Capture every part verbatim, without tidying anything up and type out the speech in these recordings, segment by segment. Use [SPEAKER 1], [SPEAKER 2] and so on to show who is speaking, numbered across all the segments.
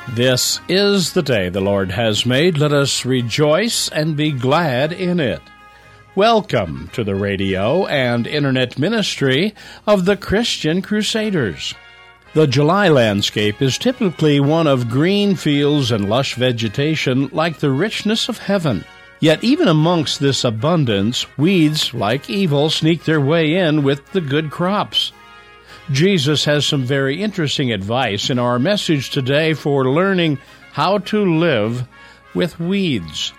[SPEAKER 1] This is the day the Lord has made. Let us rejoice and be glad in it. Welcome to the radio and internet ministry of the Christian Crusaders. The July landscape is typically one of green fields and lush vegetation like the richness of heaven. Yet even amongst this abundance, weeds, like evil, sneak their way in with the good crops. Jesus has some very interesting advice in our message today for learning how to live with weeds.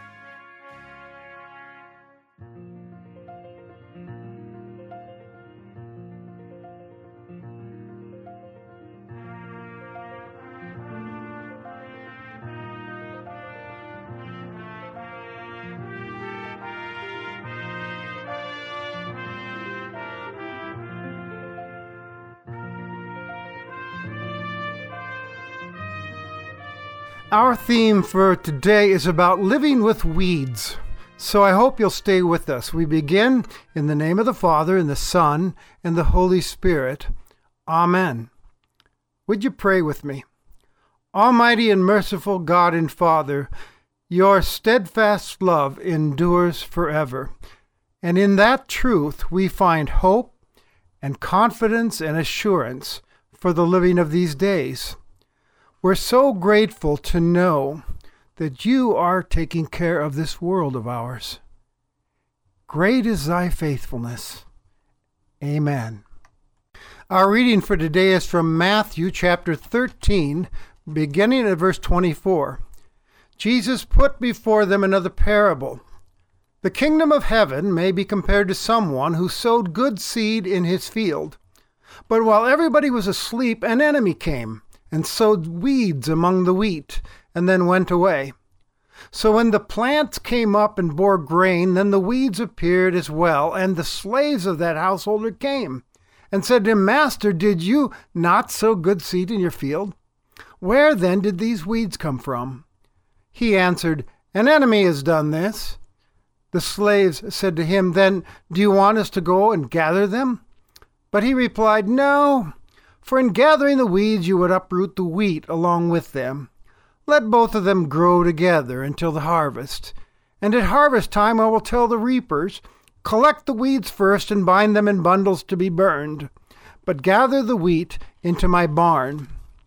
[SPEAKER 2] Our theme for today is about living with weeds, so I hope you'll stay with us. We begin in the name of the Father, and the Son, and the Holy Spirit. Amen. Would you pray with me? Almighty and merciful God and Father, your steadfast love endures forever, and in that truth we find hope and confidence and assurance for the living of these days. We're so grateful to know that you are taking care of this world of ours. Great is thy faithfulness. Amen. Our reading for today is from Matthew chapter thirteen, beginning at verse twenty-four. Jesus put before them another parable. The kingdom of heaven may be compared to someone who sowed good seed in his field. But while everybody was asleep, an enemy came and sowed weeds among the wheat, and then went away. So when the plants came up and bore grain, then the weeds appeared as well, and the slaves of that householder came, and said to him, Master, did you not sow good seed in your field? Where then did these weeds come from? He answered, An enemy has done this. The slaves said to him, Then do you want us to go and gather them? But he replied, No. For in gathering the weeds you would uproot the wheat along with them. Let both of them grow together until the harvest. And at harvest time I will tell the reapers, Collect the weeds first and bind them in bundles to be burned, but gather the wheat into my barn.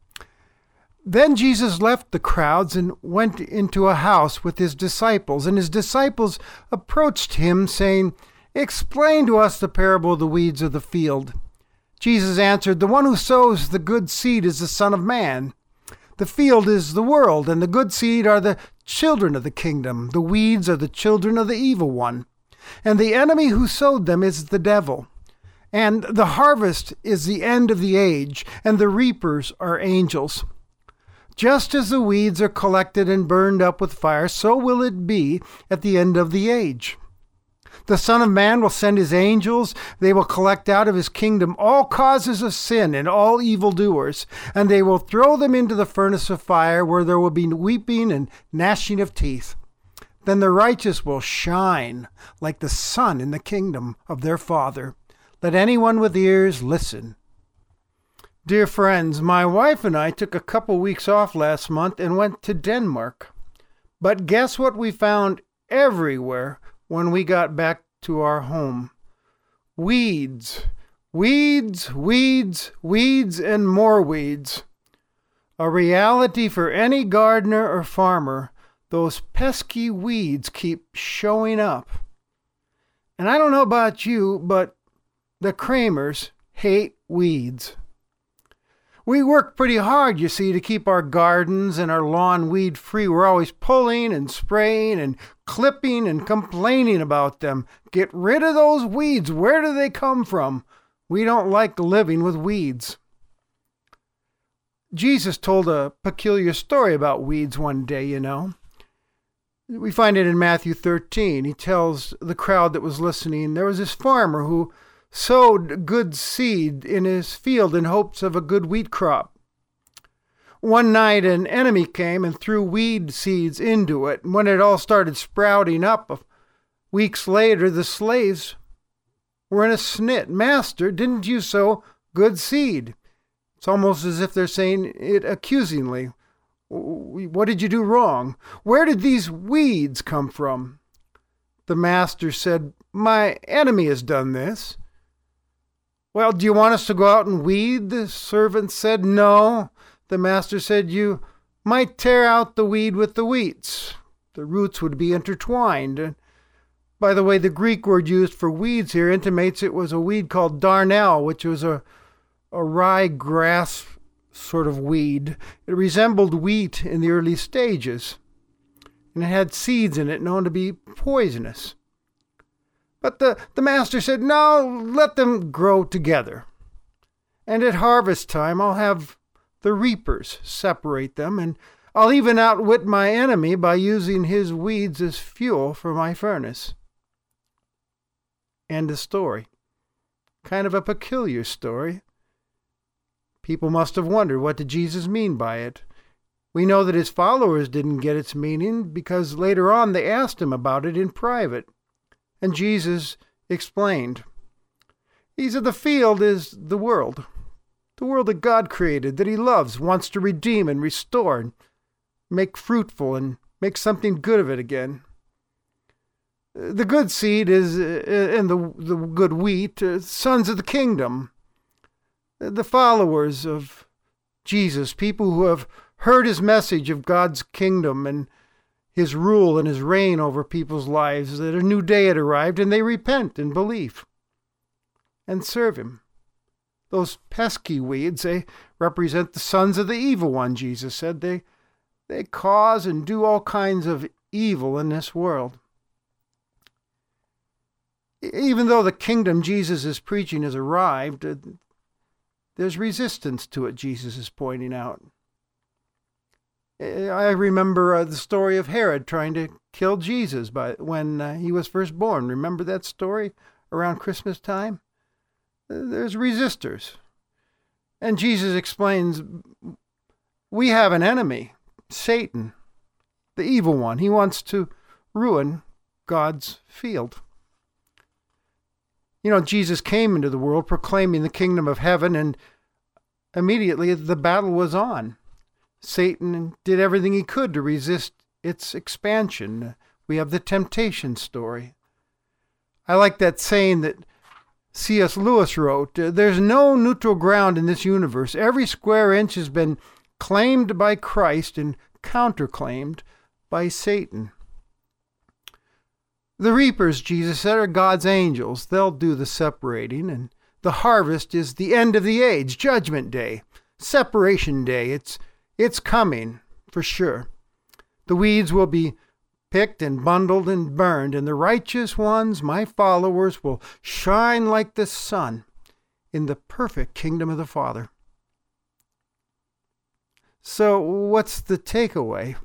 [SPEAKER 2] Then Jesus left the crowds and went into a house with his disciples. And his disciples approached him, saying, Explain to us the parable of the weeds of the field. Jesus answered, The one who sows the good seed is the Son of Man. The field is the world, and the good seed are the children of the kingdom. The weeds are the children of the evil one. And the enemy who sowed them is the devil. And the harvest is the end of the age, and the reapers are angels. Just as the weeds are collected and burned up with fire, so will it be at the end of the age. The Son of Man will send his angels. They will collect out of his kingdom all causes of sin and all evildoers, and they will throw them into the furnace of fire, where there will be weeping and gnashing of teeth. Then the righteous will shine like the sun in the kingdom of their Father. Let anyone with ears listen. Dear friends, my wife and I took a couple weeks off last month and went to Denmark. But guess what we found everywhere when we got back to our home? Weeds, weeds, weeds, weeds, and more weeds. A reality for any gardener or farmer. Those pesky weeds keep showing up. And I don't know about you, but the Kramers hate weeds. We work pretty hard, you see, to keep our gardens and our lawn weed free. We're always pulling and spraying and clipping and complaining about them. Get rid of those weeds. Where do they come from? We don't like living with weeds. Jesus told a peculiar story about weeds one day, you know. We find it in Matthew thirteen. He tells the crowd that was listening, there was this farmer who sowed good seed in his field in hopes of a good wheat crop. One night an enemy came and threw weed seeds into it, and when it all started sprouting up, weeks later the slaves were in a snit. Master, didn't you sow good seed? It's almost as if they're saying it accusingly. What did you do wrong? Where did these weeds come from? The master said, My enemy has done this. Well, do you want us to go out and weed? The servant said, No. The master said, You might tear out the weed with the wheats. The roots would be intertwined. By the way, the Greek word used for weeds here intimates it was a weed called darnel, which was a, a rye grass sort of weed. It resembled wheat in the early stages, and it had seeds in it known to be poisonous. But the, the master said, No, let them grow together. And at harvest time, I'll have the reapers separate them, and I'll even outwit my enemy by using his weeds as fuel for my furnace. End of story. Kind of a peculiar story. People must have wondered, what did Jesus mean by it? We know that his followers didn't get its meaning because later on they asked him about it in private. And Jesus explained. He said the field is the world. The world that God created, that he loves, wants to redeem and restore, and make fruitful and make something good of it again. The good seed is, and the, the good wheat, uh, sons of the kingdom, the followers of Jesus, people who have heard his message of God's kingdom and his rule and his reign over people's lives, that a new day had arrived, and they repent in belief and serve him. Those pesky weeds, they represent the sons of the evil one, Jesus said. They, they cause and do all kinds of evil in this world. Even though the kingdom Jesus is preaching has arrived, there's resistance to it, Jesus is pointing out. I remember uh, the story of Herod trying to kill Jesus by, when uh, he was first born. Remember that story around Christmas time? There's resistors. And Jesus explains, we have an enemy, Satan, the evil one. He wants to ruin God's field. You know, Jesus came into the world proclaiming the kingdom of heaven, and immediately the battle was on. Satan did everything he could to resist its expansion. We have the temptation story. I like that saying that C S Lewis wrote, there's no neutral ground in this universe. Every square inch has been claimed by Christ and counterclaimed by Satan. The reapers, Jesus said, are God's angels. They'll do the separating, and the harvest is the end of the age, judgment day, separation day. It's, it's coming, for sure. The weeds will be picked and bundled and burned, and the righteous ones, my followers, will shine like the sun in the perfect kingdom of the Father. So what's the takeaway?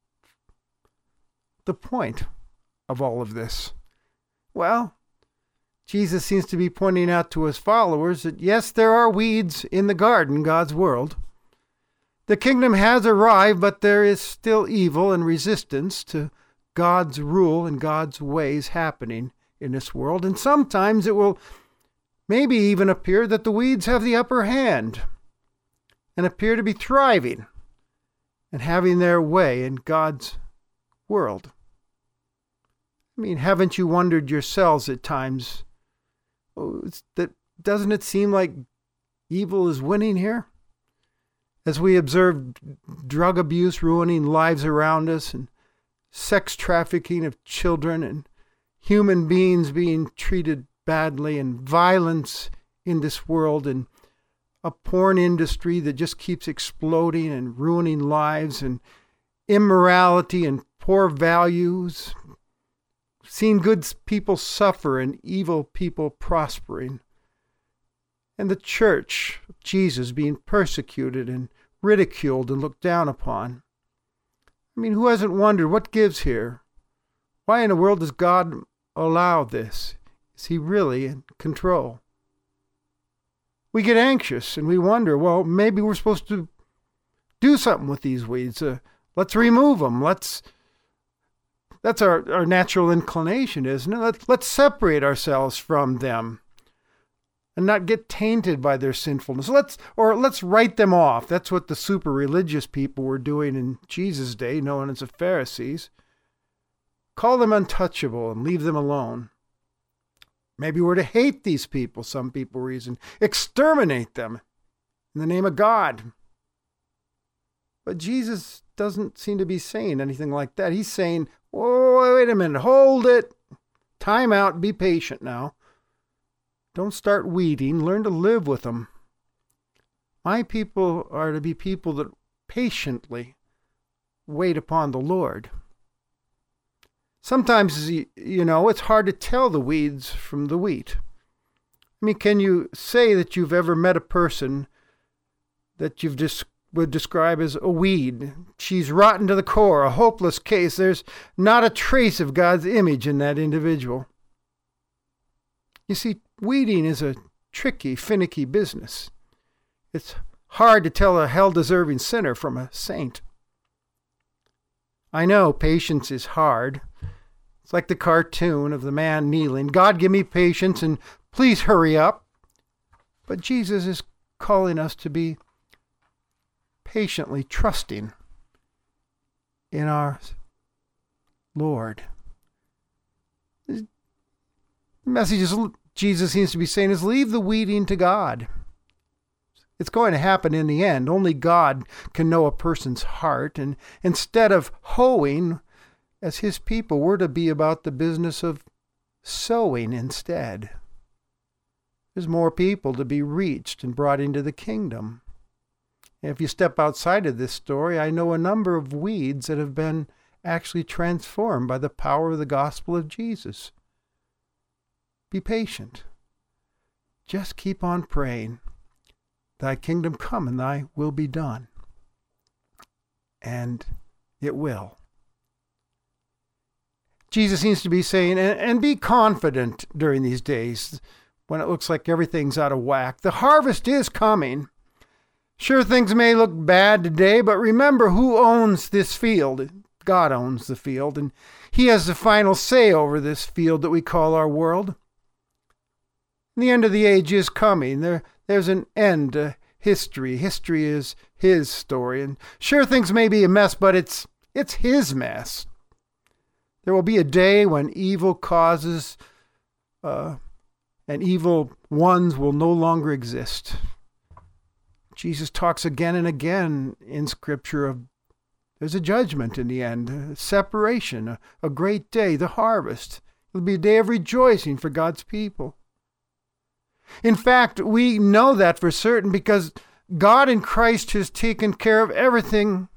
[SPEAKER 2] The point of all of this? Well, Jesus seems to be pointing out to his followers that yes, there are weeds in the garden, God's world. The kingdom has arrived, but there is still evil and resistance to God's rule and God's ways happening in this world. And sometimes it will maybe even appear that the weeds have the upper hand and appear to be thriving and having their way in God's world. I mean, haven't you wondered yourselves at times, oh, that doesn't it seem like evil is winning here? As we observe drug abuse ruining lives around us, and sex trafficking of children, and human beings being treated badly, and violence in this world, and a porn industry that just keeps exploding and ruining lives, and immorality and poor values, seeing good people suffer and evil people prospering, and the church of Jesus being persecuted and ridiculed and looked down upon. I mean, who hasn't wondered what gives here? Why in the world does God allow this? Is he really in control? We get anxious and we wonder, well, maybe we're supposed to do something with these weeds. Uh, let's remove them. Let's That's our, our natural inclination, isn't it? Let's, let's separate ourselves from them. and not get tainted by their sinfulness. Let's or let's write them off. That's what the super religious people were doing in Jesus' day, known as the Pharisees. Call them untouchable and leave them alone. Maybe we're to hate these people, some people reason. Exterminate them in the name of God. But Jesus doesn't seem to be saying anything like that. He's saying, oh, wait a minute, hold it. Time out, be patient now. Don't start weeding, learn to live with them. My people are to be people that patiently wait upon the Lord. Sometimes, you know, it's hard to tell the weeds from the wheat. I mean, can you say that you've ever met a person that you've just would describe as a weed? She's rotten to the core, a hopeless case. There's not a trace of God's image in that individual. You see, weeding is a tricky, finicky business. It's hard to tell a hell-deserving sinner from a saint. I know patience is hard. It's like the cartoon of the man kneeling. God, give me patience and please hurry up. But Jesus is calling us to be patiently trusting in our Lord. The message is, Jesus seems to be saying is leave the weeding to God. It's going to happen in the end. Only God can know a person's heart. And instead of hoeing, as his people, we're to be about the business of sowing instead. There's more people to be reached and brought into the kingdom. And if you step outside of this story, I know a number of weeds that have been actually transformed by the power of the gospel of Jesus. Be patient. Just keep on praying. Thy kingdom come and thy will be done. And it will. Jesus seems to be saying, and, and be confident during these days when it looks like everything's out of whack. The harvest is coming. Sure, things may look bad today, but remember who owns this field. God owns the field, and he has the final say over this field that we call our world. The end of the age is coming. There, there's an end to history. History is his story. And sure, things may be a mess, but it's it's his mess. There will be a day when evil causes uh, and evil ones will no longer exist. Jesus talks again and again in Scripture of there's a judgment in the end, a separation, a, a great day, the harvest. It'll be a day of rejoicing for God's people. In fact, we know that for certain because God in Christ has taken care of everything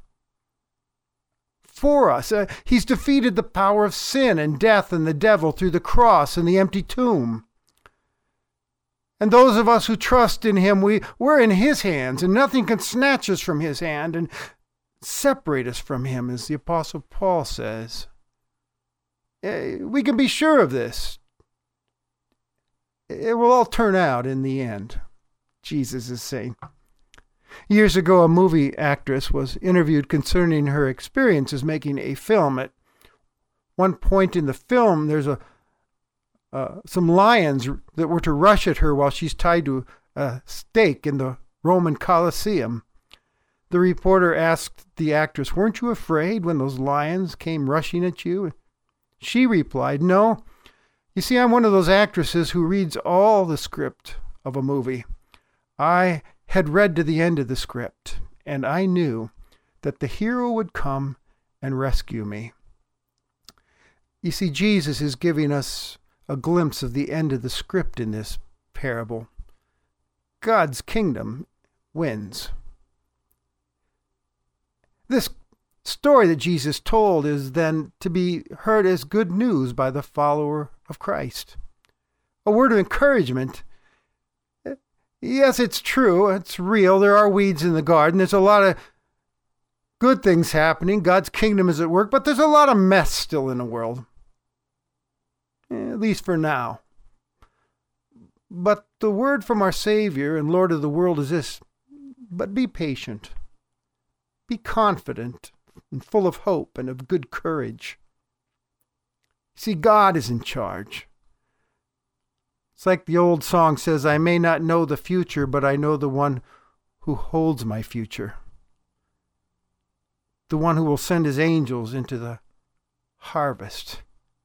[SPEAKER 2] for us. Uh, he's defeated the power of sin and death and the devil through the cross and the empty tomb. And those of us who trust in him, we, we're in his hands, and nothing can snatch us from his hand and separate us from him, as the Apostle Paul says. Uh, we can be sure of this. It will all turn out in the end, Jesus is saying. Years ago, a movie actress was interviewed concerning her experiences making a film. At one point in the film, there's a uh, some lions that were to rush at her while she's tied to a stake in the Roman Colosseum. The reporter asked the actress, "Weren't you afraid when those lions came rushing at you?" She replied, "No. You see, I'm one of those actresses who reads all the script of a movie. I had read to the end of the script, and I knew that the hero would come and rescue me." You see, Jesus is giving us a glimpse of the end of the script in this parable. God's kingdom wins. This story that Jesus told is then to be heard as good news by the follower of Christ. A word of encouragement. Yes, it's true. It's real. There are weeds in the garden. There's a lot of good things happening. God's kingdom is at work, but there's a lot of mess still in the world. At least for now. But the word from our Savior and Lord of the world is this: but be patient. Be confident and full of hope and of good courage. See, God is in charge. It's like the old song says, I may not know the future, but I know the one who holds my future. The one who will send his angels into the harvest.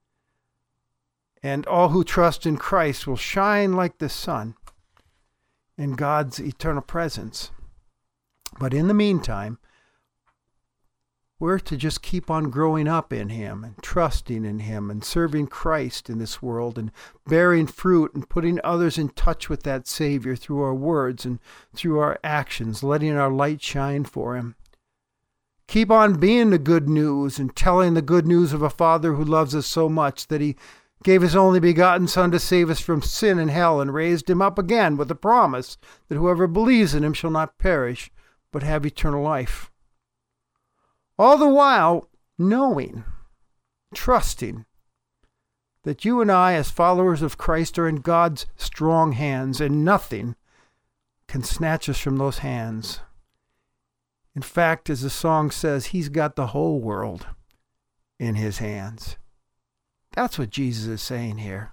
[SPEAKER 2] And all who trust in Christ will shine like the sun in God's eternal presence. But in the meantime, we're to just keep on growing up in him and trusting in him and serving Christ in this world and bearing fruit and putting others in touch with that Savior through our words and through our actions, letting our light shine for him. Keep on being the good news and telling the good news of a Father who loves us so much that he gave his only begotten Son to save us from sin and hell and raised him up again with the promise that whoever believes in him shall not perish but have eternal life. All the while knowing, trusting that you and I as followers of Christ are in God's strong hands and nothing can snatch us from those hands. In fact, as the song says, he's got the whole world in his hands. That's what Jesus is saying here.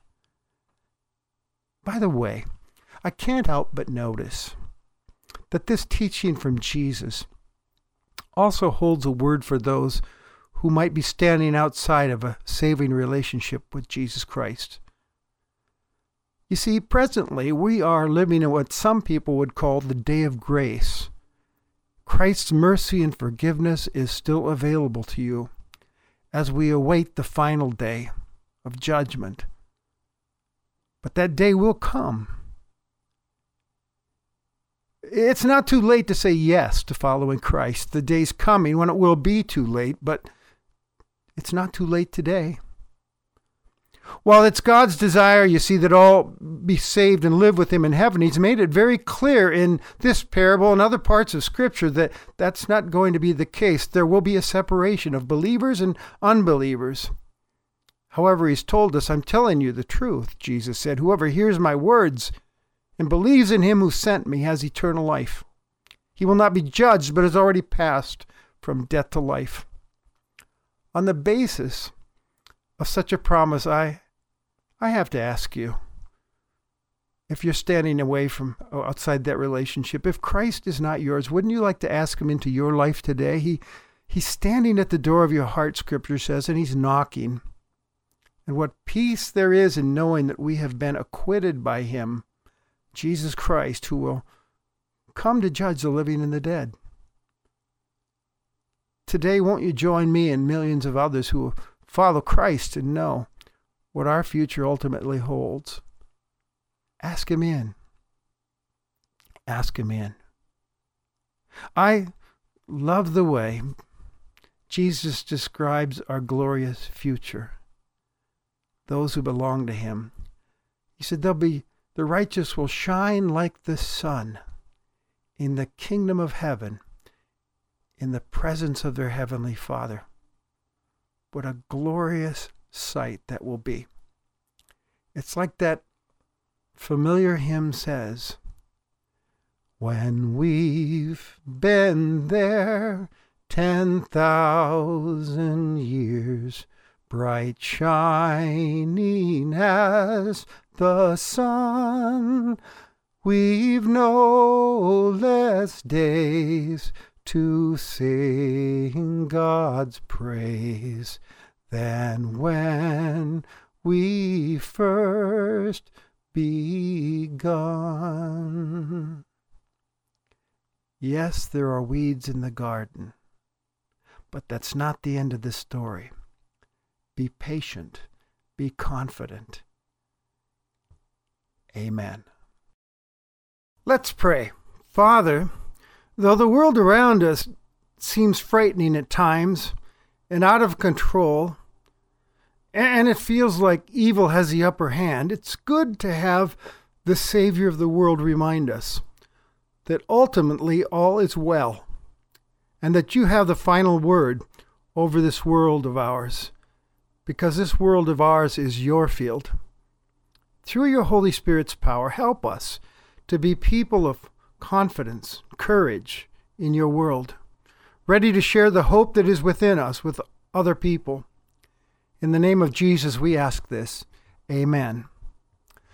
[SPEAKER 2] By the way, I can't help but notice that this teaching from Jesus also holds a word for those who might be standing outside of a saving relationship with Jesus Christ. You see, presently we are living in what some people would call the day of grace. Christ's mercy and forgiveness is still available to you as we await the final day of judgment. But that day will come. It's not too late to say yes to following Christ. The day's coming when it will be too late, but it's not too late today. While it's God's desire, you see, that all be saved and live with him in heaven, he's made it very clear in this parable and other parts of Scripture that that's not going to be the case. There will be a separation of believers and unbelievers. However, he's told us, I'm telling you the truth, Jesus said, whoever hears my words and believes in him who sent me has eternal life. He will not be judged, but has already passed from death to life. On the basis of such a promise, I, I have to ask you, if you're standing away from outside that relationship, if Christ is not yours, wouldn't you like to ask him into your life today? He, he's standing at the door of your heart, Scripture says, and he's knocking. And what peace there is in knowing that we have been acquitted by him, Jesus Christ, who will come to judge the living and the dead. Today, won't you join me and millions of others who will follow Christ and know what our future ultimately holds? Ask him in. Ask him in. I love the way Jesus describes our glorious future. Those who belong to him. He said, they'll be the righteous will shine like the sun in the kingdom of heaven, in the presence of their heavenly Father. What a glorious sight that will be. It's like that familiar hymn says, when we've been there ten thousand years, bright shining as the sun, we've no less days to sing God's praise than when we first begun. Yes, there are weeds in the garden, but that's not the end of the story. Be patient. Be confident. Amen. Let's pray. Father, though the world around us seems frightening at times and out of control, and it feels like evil has the upper hand, it's good to have the Savior of the world remind us that ultimately all is well, and that you have the final word over this world of ours, because this world of ours is your field. Through your Holy Spirit's power, help us to be people of confidence, courage in your world, ready to share the hope that is within us with other people. In the name of Jesus, we ask this. Amen.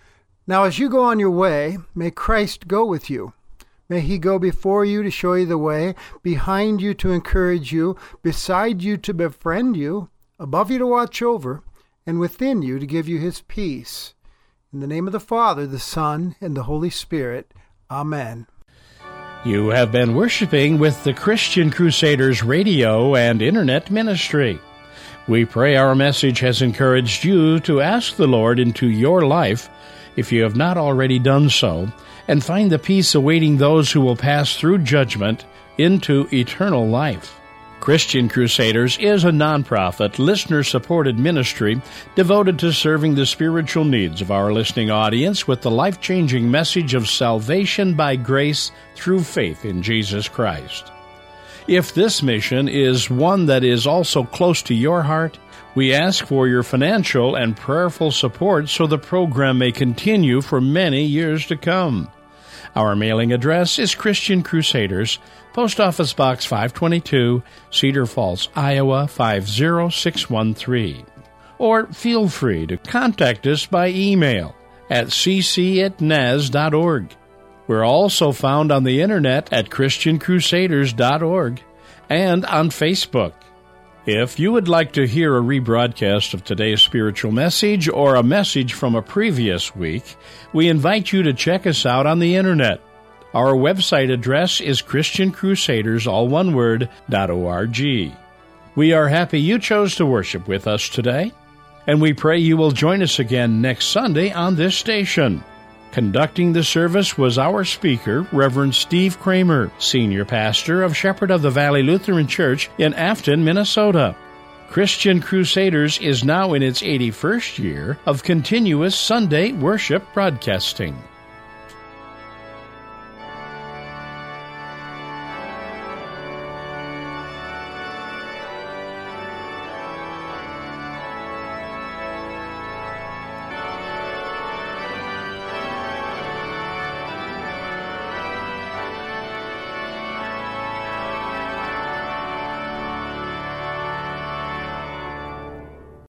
[SPEAKER 2] Now, as you go on your way, may Christ go with you. May he go before you to show you the way, behind you to encourage you, beside you to befriend you, above you to watch over, and within you to give you his peace. In the name of the Father, the Son, and the Holy Spirit. Amen.
[SPEAKER 1] You have been worshiping with the Christian Crusaders radio and internet ministry. We pray our message has encouraged you to ask the Lord into your life, if you have not already done so, and find the peace awaiting those who will pass through judgment into eternal life. Christian Crusaders is a nonprofit, listener-supported ministry devoted to serving the spiritual needs of our listening audience with the life-changing message of salvation by grace through faith in Jesus Christ. If this mission is one that is also close to your heart, we ask for your financial and prayerful support so the program may continue for many years to come. Our mailing address is Christian Crusaders, Post Office Box five twenty-two, Cedar Falls, Iowa five zero six one three. Or feel free to contact us by email at c c at n a s dot org. We're also found on the internet at christian crusaders dot org and on Facebook. If you would like to hear a rebroadcast of today's spiritual message or a message from a previous week, we invite you to check us out on the internet. Our website address is christian crusaders, all one word, .org. We are happy you chose to worship with us today, and we pray you will join us again next Sunday on this station. Conducting the service was our speaker, Reverend Steve Kramer, Senior Pastor of Shepherd of the Valley Lutheran Church in Afton, Minnesota. Christian Crusaders is now in its eighty-first year of continuous Sunday worship broadcasting.